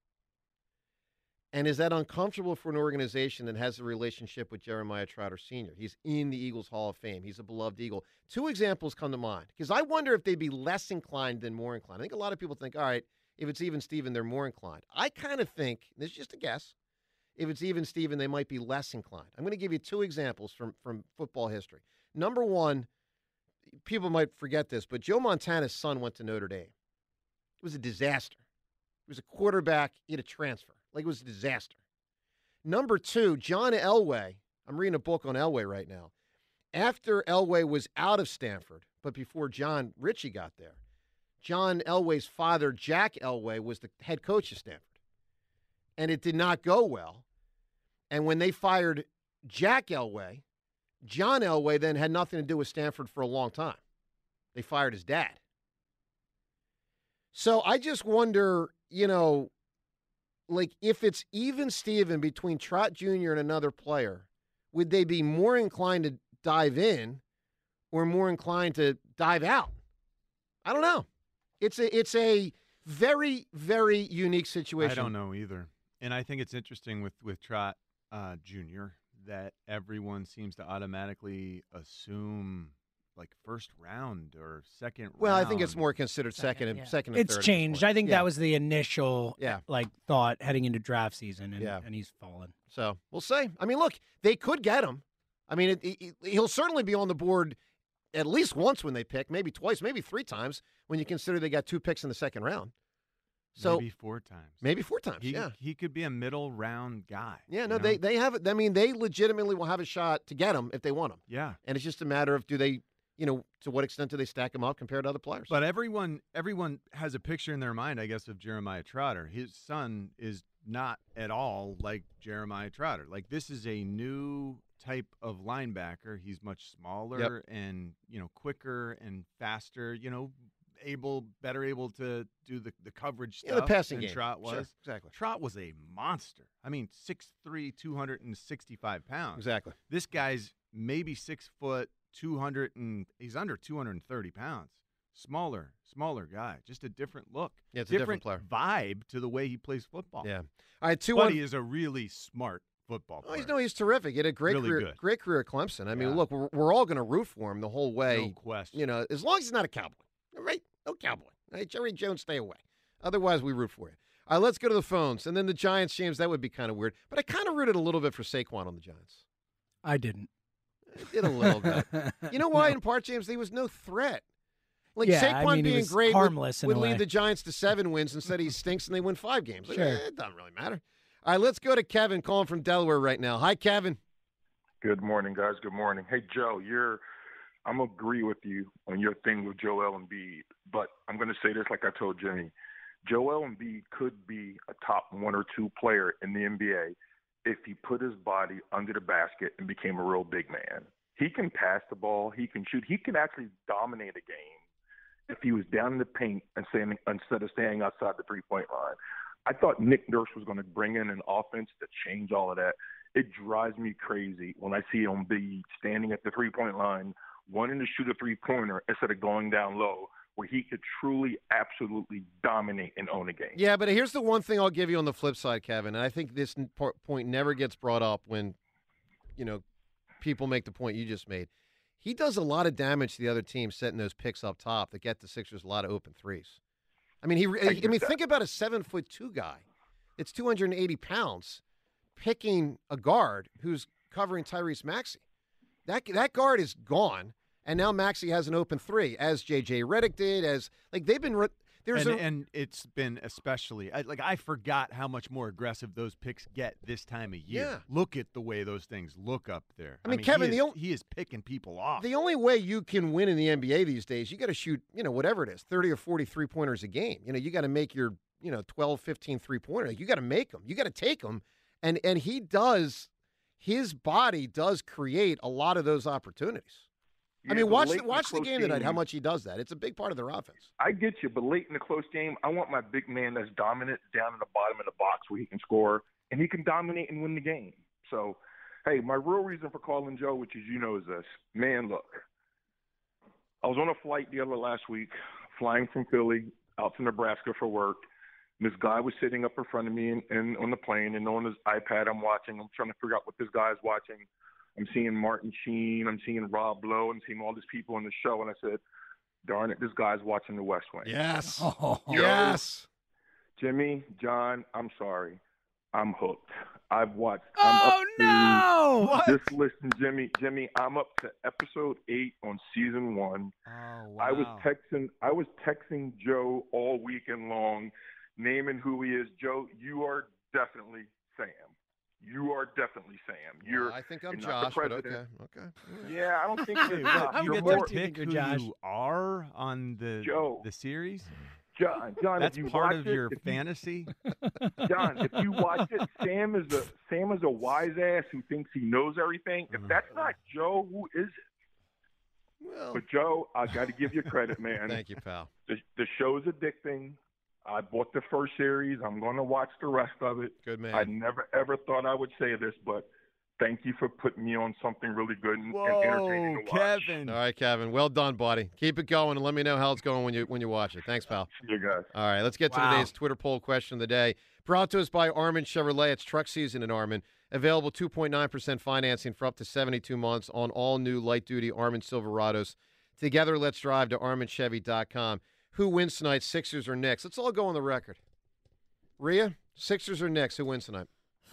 And is that uncomfortable for an organization that has a relationship with Jeremiah Trotter Senior? He's in the Eagles Hall of Fame. He's a beloved Eagle. Two examples come to mind, because I wonder if they'd be less inclined than more inclined. I think a lot of people think, all right, if it's even Steven, they're more inclined. I kind of think, this is just a guess, if it's even Steven, they might be less inclined. I'm going to give you two examples from, from football history. Number one, people might forget this, but Joe Montana's son went to Notre Dame. It was a disaster. He was a quarterback. He had a transfer. Like, it was a disaster. Number two, John Elway. I'm reading a book on Elway right now. After Elway was out of Stanford, but before John Ritchie got there, John Elway's father, Jack Elway, was the head coach of Stanford. And it did not go well. And when they fired Jack Elway, John Elway then had nothing to do with Stanford for a long time. They fired his dad. So I just wonder, you know, like, if it's even Steven between Trot Junior and another player, would they be more inclined to dive in or more inclined to dive out? I don't know. It's a it's a very, very unique situation. I don't know either. And I think it's interesting with, with Trot uh, Junior that everyone seems to automatically assume, like, first round or second Well, round. I think it's more considered second, and Yeah. second and It's third. at this changed. point. I think Yeah. that was the initial Yeah. like thought heading into draft season, and, Yeah. and he's fallen. So we'll see. I mean, look, they could get him. I mean, it, it, he'll certainly be on the board at least once when they pick, maybe twice, maybe three times when you consider they got two picks in the second round. So maybe four times. Maybe four times, He, yeah. he could be a middle round guy. Yeah, you no, know? they they have it. I mean, they legitimately will have a shot to get him if they want him. Yeah. And it's just a matter of, do they, you know, to what extent do they stack him up compared to other players? But everyone everyone has a picture in their mind, I guess, of Jeremiah Trotter. His son is not at all like Jeremiah Trotter. Like, this is a new type of linebacker. He's much smaller Yep. and, you know, quicker and faster, you know, able, better able to do the, the coverage Yeah, stuff the passing than game. Trot Sure, was. exactly. Trot was a monster. I mean, six three, two hundred sixty-five pounds. Exactly. This guy's maybe six foot, two hundred and he's under two hundred thirty pounds. Smaller, smaller guy. Just a different look. Yeah, it's a different player. Vibe to the way he plays football. Yeah. All right, two but one. he is a really smart football Oh, player. he's no, he's terrific. He had a great Really career, good. great career at Clemson. I mean, Yeah. look, we're, we're all going to root for him the whole way. No question. You know, as long as he's not a Cowboy, all right? No Cowboy. All right, Jerry Jones, stay away. Otherwise, we root for you. All right, let's go to the phones, and then the Giants, James. That would be kind of weird, but I kind of rooted a little bit for Saquon on the Giants. I didn't. I did a little bit. You know why? In part, James, he was no threat. Like, Yeah, Saquon I mean, he being was great harmless in would, a would way. lead the Giants to seven wins. Instead, he stinks and they win five games. Like, Sure. eh, it doesn't really matter. All right, let's go to Kevin calling from Delaware right now. Hi, Kevin. Good morning, guys. Good morning. Hey, Joe, you're I'm agree with you on your thing with Joel Embiid, but I'm going to say this like I told Jimmy. Joel Embiid could be a top one or two player in the N B A if he put his body under the basket and became a real big man. He can pass the ball. He can shoot. He can actually dominate a game if he was down in the paint and standing, instead of standing outside the three-point line. I thought Nick Nurse was going to bring in an offense to change all of that. It drives me crazy when I see Embiid standing at the three-point line, wanting to shoot a three-pointer instead of going down low, where he could truly, absolutely dominate and own a game. Yeah, but here's the one thing I'll give you on the flip side, Kevin, and I think this n- po- point never gets brought up when, you know, people make the point you just made. He does a lot of damage to the other team setting those picks up top that get the Sixers a lot of open threes. I mean, he. I, I mean, think about a seven foot two guy. It's two hundred eighty pounds picking a guard who's covering Tyrese Maxey. That that guard is gone, and now Maxey has an open three, as J J Redick did. As like they've been. Re- there's and, a, and it's been especially I, like I forgot how much more aggressive those picks get this time of year. Yeah. Look at the way those things look up there. I mean, Kevin, he the is, on- he is picking people off. The only way you can win in the N B A these days, you got to shoot, you know, whatever it is, thirty or forty three-pointers a game. You know, you got to make your, you know, twelve, fifteen three-pointers. You got to make them. You got to take them. And and he does, his body does create a lot of those opportunities. I mean, but watch late the, in watch the close game tonight. How much he does that? It's a big part of their offense. I get you, but late in the close game, I want my big man that's dominant down in the bottom of the box where he can score and he can dominate and win the game. So, hey, my real reason for calling Joe, which as you know, is this. Man, look, I was on a flight the other last week, flying from Philly out to Nebraska for work. This guy was sitting up in front of me and, and on the plane, and on his iPad, I'm watching. I'm trying to figure out what this guy's watching. I'm seeing Martin Sheen. I'm seeing Rob Lowe. I'm seeing all these people on the show. And I said, darn it, this guy's watching The West Wing. Yes. Joe, Yes. Jimmy, John, I'm sorry. I'm hooked. I've watched. Oh, I'm up no. to, Just listen, Jimmy. Jimmy, I'm up to episode eight on season one. Oh, I was texting. I was texting Joe all weekend long, naming who he is. Joe, you are definitely Sam. You are definitely Sam. You're. I think I'm you're not Josh, the but okay, president. okay. Yeah, I don't think you're. Wait, Josh. what, you You're get more. to pick who you are on the Joe. the series? John, John, That's if you part watch of it, your if you- fantasy. John, if you watch it, Sam is a Sam is a wise ass who thinks he knows everything. If that's not Joe, who is it? Well, but Joe, I got to give you credit, man. Thank you, pal. The, the show's addicting. I bought the first series. I'm going to watch the rest of it. Good man. I never ever thought I would say this, but thank you for putting me on something really good and, and entertaining to watch. Kevin. All right, Kevin. Well done, buddy. Keep it going, and let me know how it's going when you when you watch it. Thanks, pal. See you guys. All right, let's get to Wow. today's Twitter poll question of the day. Brought to us by Armin Chevrolet. It's truck season in Armin. Available two point nine percent financing for up to seventy-two months on all new light-duty Armin Silverados. Together, let's drive to armin chevy dot com. Who wins tonight, Sixers or Knicks? Let's all go on the record. Rhea, Sixers or Knicks, who wins tonight?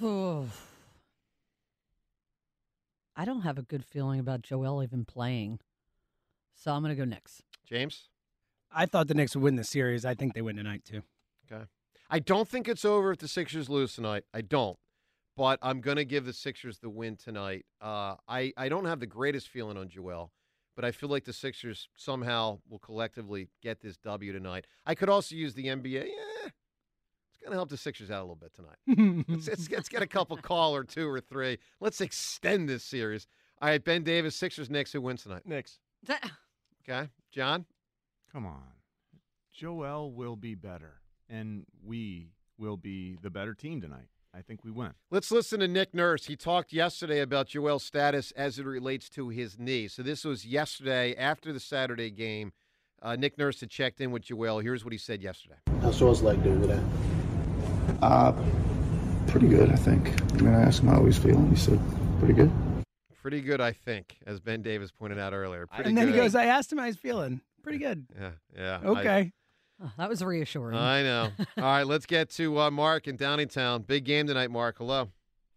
I don't have a good feeling about Joel even playing, so I'm going to go Knicks. James? I thought the Knicks would win the series. I think they win tonight, too. Okay. I don't think it's over if the Sixers lose tonight. I don't. But I'm going to give the Sixers the win tonight. Uh, I, I don't have the greatest feeling on Joel, but I feel like the Sixers somehow will collectively get this W tonight. I could also use the N B A. Yeah, it's going to help the Sixers out a little bit tonight. let's, let's, let's get a couple call or two or three. Let's extend this series. All right, Ben Davis, Sixers, Knicks. Who wins tonight? Knicks. Okay. John? Come on. Joel will be better, and we will be the better team tonight. I think we win. Let's listen to Nick Nurse. He talked yesterday about Joel's status as it relates to his knee. So this was yesterday after the Saturday game. Uh, Nick Nurse had checked in with Joel. Here's what he said yesterday. How's Joel's leg doing today? Uh, pretty good, I think. I mean, I asked him how he was feeling. He said, pretty good. Pretty good, I think, as Ben Davis pointed out earlier. Pretty and then good. he goes, I asked him how he's feeling. Pretty good. Yeah, yeah. Okay. Oh, that was reassuring. I, I know. All right, let's get to uh, Mark in Downingtown. Big game tonight, Mark. Hello.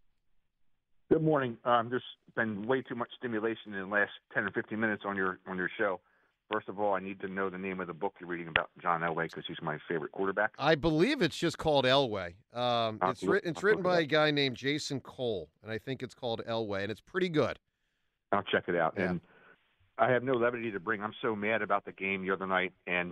Good morning. Um, there's been way too much stimulation in the last ten or fifteen minutes on your on your show. First of all, I need to know the name of the book you're reading about John Elway because he's my favorite quarterback. I believe it's just called Elway. Um, I'll it's look- written. It's I'll written look it by up. a guy named Jason Cole, and I think it's called Elway, and it's pretty good. I'll check it out. Yeah. And I have no levity to bring. I'm so mad about the game the other night, and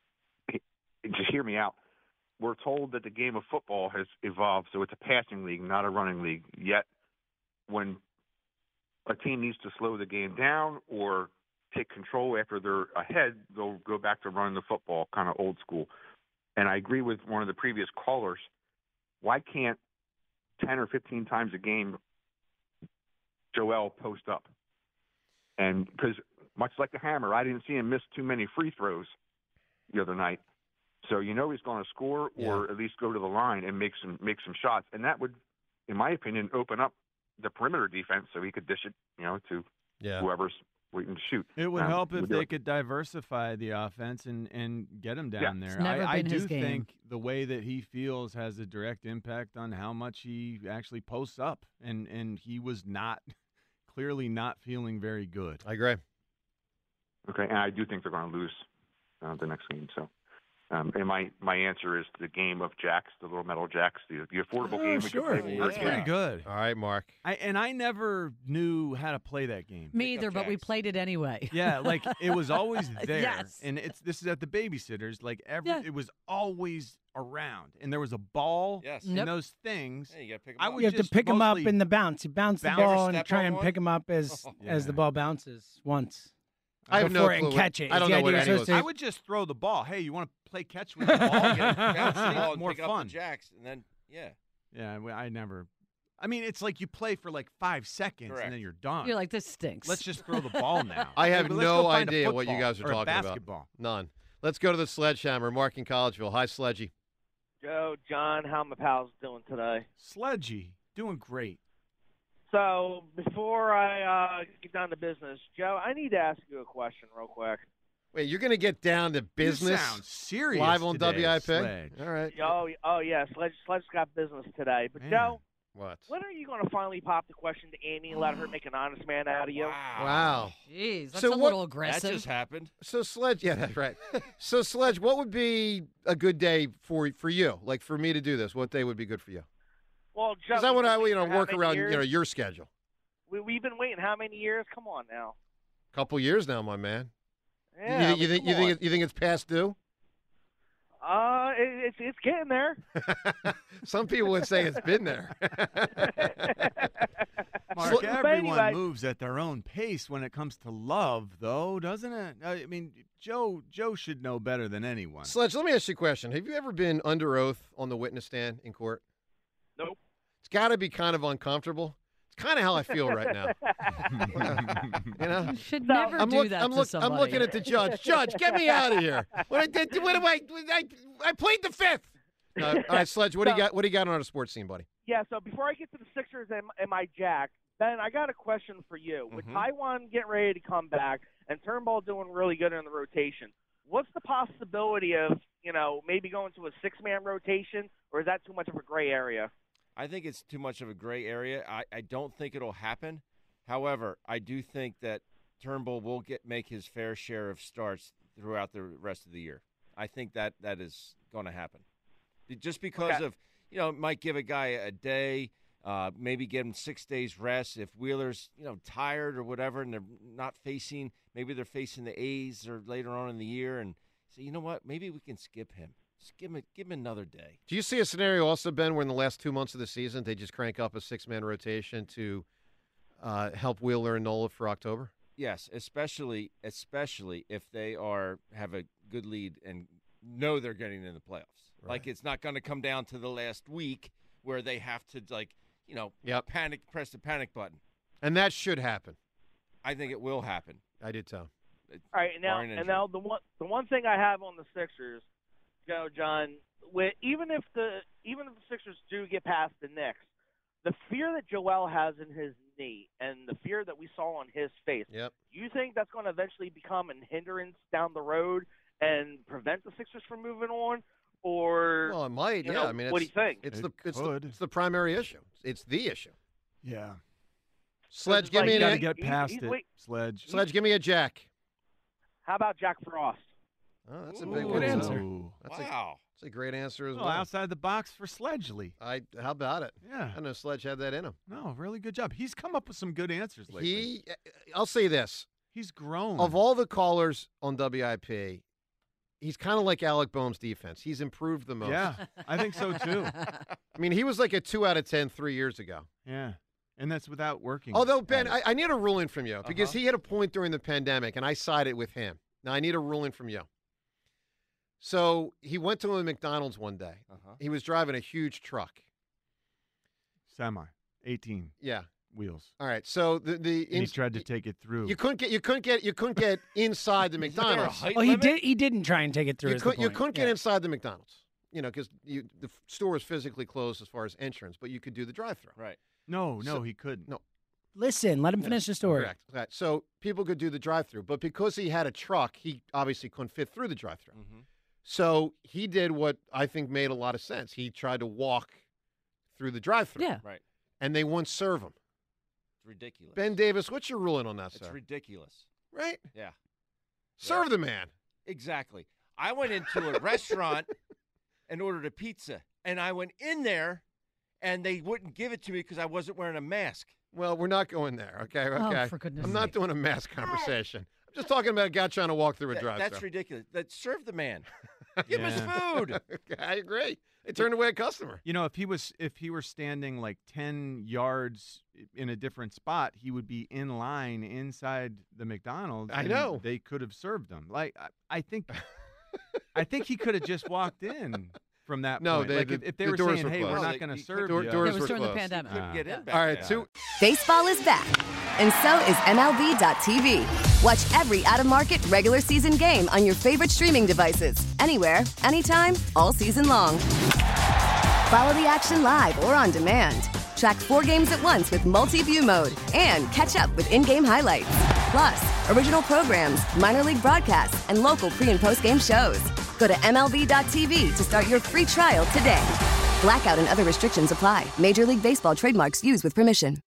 just hear me out. We're told that the game of football has evolved, so it's a passing league, not a running league. Yet, when a team needs to slow the game down or take control after they're ahead, they'll go back to running the football, kind of old school. And I agree with one of the previous callers. Why can't ten or fifteen times a game Joel post up? And because much like the Hammer, I didn't see him miss too many free throws the other night. So you know he's going to score or at least go to the line and make some make some shots. And that would, in my opinion, open up the perimeter defense so he could dish it, you know, to Yeah. whoever's waiting to shoot. It would Um, help if would do they it. could diversify the offense and, and get him down Yeah. there. It's never I, I been do his game. think the way that he feels has a direct impact on how much he actually posts up, and, and he was not clearly not feeling very good. I agree. Okay, and I do think they're going to lose uh, the next game. So, um, and my, my answer is the game of jacks, the little metal jacks, the, the affordable Oh, game. we sure. could play That's pretty good. All right, Mark. I and I never knew how to play that game. Me either, but we played it anyway. Yeah, like it was always there. Yes. And it's this is at the babysitters. Like every Yeah. it was always around. And there was a ball Yes. and Yep. those things. Hey, you gotta pick 'em I up. would You have to just pick him up mostly in the bounce. You bounce the bounce. ball Ever and step try on and one? pick him up as Oh, as the yeah. ball bounces once. I have no before it clue and what- catch it. I Is don't the know what idea any of supposed those- to- I would just throw the ball. Hey, you want to play catch with the ball? Get it, bounce the ball, and more pick up fun. the jacks, and then yeah. Yeah, we- I never. I mean, it's like you play for like five seconds Correct. and then you're done. You're like, this stinks. Let's just throw the ball now. I have Let's go no find a idea what you football guys are or a talking basketball. about. None. Let's go to the Sledgehammer. Mark in Collegeville. Hi, Sledgy. Joe, John, how my pals doing today? Sledgy, doing great. So before I uh, get down to business, Joe, I need to ask you a question real quick. Wait, you're going to get down to business? sound serious Live on today, W I P? Sledge. All right. Oh, oh yeah, Sledge, Sledge's got business today. But Man. Joe, What? when are you going to finally pop the question to Amy and let her make an honest man out of you? Wow. Jeez, that's So a what- little That aggressive. just happened. So Sledge, yeah, that's right. So Sledge, what would be a good day for for you? Like for me to do this, what day would be good for you? Well, Joe, Because I want to, we've you know, been waiting for work how many around, years? you know, your schedule. We, we've been waiting how many years? Come on now. Couple years now, my man. Yeah, you, think- you think you I mean, come think on. it, you think it's past due? Uh, it, it's it's getting there. Some people would say it's been there. Mark, But everyone anyway- moves at their own pace when it comes to love, though, doesn't it? I mean, Joe Joe should know better than anyone. Sledge, let me ask you a question. Have you ever been under oath on the witness stand in court? Nope. It's got to be kind of uncomfortable. It's kind of how I feel right now. You know, You should No, never I'm, do look- that I'm, to look- somebody. I'm looking at the judge. Judge, get me out of here. What I did? What am I? I, I played the fifth. No, all right, Sledge. What do you No. got? What do you got on our sports scene, buddy? Yeah, so before I get to the Sixers and, and my Jack, Ben, I got a question for you. With Mhm. Taiwan getting ready to come back and Turnbull doing really good in the rotation, what's the possibility of, you know, maybe going to a six-man rotation, or is that too much of a gray area? I think it's too much of a gray area. I, I don't think it'll happen. However, I do think that Turnbull will get make his fair share of starts throughout the rest of the year. I think that that is going to happen. Be- Just because Okay. of, you know, it might give a guy a day, uh, maybe give him six days rest. If Wheeler's, you know, tired or whatever, and they're not facing, maybe they're facing the A's or later on in the year, and say, you know what, maybe we can skip him. Just give him, a, give him another day. Do you see a scenario also, Ben, where in the last two months of the season they just crank up a six-man rotation to uh, help Wheeler and Nola for October? Yes, especially especially if they are have a good lead and know they're getting in the playoffs. Like it's not going to come down to the last week where they have to like, you know, Yep. panic press the panic button. And that should happen. I think it will happen. I did too. All right, and now Barring and injury. now the one the one thing I have on the Sixers, you know, John, with, even if the even if the Sixers do get past the Knicks, the fear that Joel has in his knee and the fear that we saw on his face, Yep. do you think that's going to eventually become a hindrance down the road and prevent the Sixers from moving on? Or Well, it might. you Yeah. know, I mean, what do you it's- think? It's It the it's the, could. it's the primary issue. It's the issue. Yeah. Sledge, it's give like me you an Got to he- get he- past he's it, wait- Sledge. Sledge. Give me a jack. How about Jack Frost? Oh, that's a Ooh. big Good one. answer. Ooh. That's a, Wow. that's a great answer as Well, well. outside the box for Sledgley. I how about it? Yeah. I know Sledge had that in him. No, really good job. He's come up with some good answers lately. He, I'll say this: He's grown. of all the callers on W I P, he's kind of like Alec Boehm's defense. He's improved the most. Yeah, I think so too. I mean, he was like a two out of ten three years ago. Yeah, and that's without working. Although Ben, at it. I, I need a ruling from you because Uh-huh. he had a point during the pandemic, and I sided with him. Now I need a ruling from you. So he went to a McDonald's one day. Uh-huh. He was driving a huge truck. semi eighteen Yeah. wheels. All right. So the the And he ins- tried to take it through. you couldn't get you couldn't get you couldn't get inside the there a McDonald's. height Well, he limit? did. He didn't try and take it through. You, is the could, you point. couldn't get Yeah. inside the McDonald's, you know, because the f- store was physically closed as far as entrance, but you could do the drive-through. Right. no, no, So- he couldn't. No. Listen, let him finish the story. Correct. Correct. So people could do the drive-through, but because he had a truck, he obviously couldn't fit through the drive-through. Mm-hmm. So he did what I think made a lot of sense. He tried to walk through the drive-through. Yeah. Right. And they wouldn't serve him. It's ridiculous. Ben Davis, what's your ruling on that, it's sir? ridiculous. Right? Yeah. Serve the man. Exactly. I went into a restaurant and ordered a pizza, and I went in there, and they wouldn't give it to me because I wasn't wearing a mask. Well, we're not going there, okay? Oh, Okay. for goodness I'm not sake. doing a mass conversation. I'm just talking about a guy trying to walk through a That- drive-through. that's ridiculous. That serve the man. Give him his Yeah. food. I agree. They turned away a customer. You know, if he was if he were standing like ten yards in a different spot, he would be in line inside the McDonald's. I and know. They could have served him. Like I, I think I think he could have just walked in from that No, point. they- like the- if, if they the were doors saying, were "Hey, closed. we're No, not they- going to you- serve door- you." doors It was were during the closed. pandemic. Couldn't get in back All right, then. two. Baseball is back, and so is M L B dot T V. Watch every out-of-market regular season game on your favorite streaming devices, anywhere, anytime, all season long. Follow the action live or on demand. Track four games at once with multi-view mode and catch up with in-game highlights. Plus, original programs, minor league broadcasts, and local pre- and post-game shows. Go to M L B dot T V to start your free trial today. Blackout and other restrictions apply. Major League Baseball trademarks used with permission.